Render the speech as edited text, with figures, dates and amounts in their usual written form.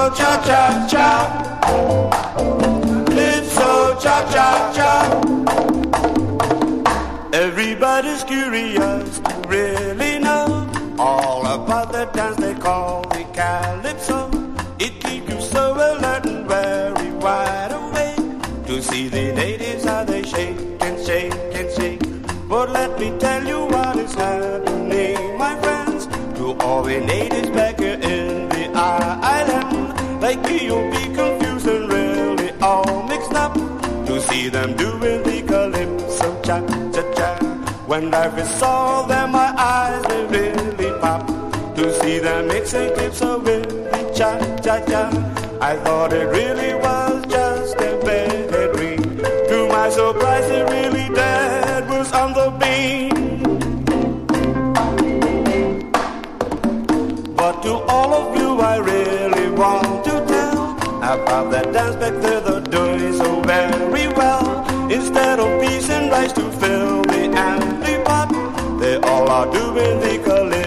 cha-cha-cha, calypso cha-cha-cha. Everybody's curious to really know all about the dance they call the calypso. It keeps you so alert and very wide awake to see the natives how they shake and shake and shake. But let me tell you what is happening, my friends, to all the natives back here in the island. Like you'll be confused and really all mixed up to see them doing the calypso cha-cha-cha. When I first saw them, my eyes they really popped to see them mixing calypso with the cha-cha-cha. I thought it really was just a bad dream. To my surprise, it really dead was on the beam. But to all of you, I really want to tell about that dance back there they're doing so very well. Instead of peas and rice to fill the empty pot, they all are doing the calypso.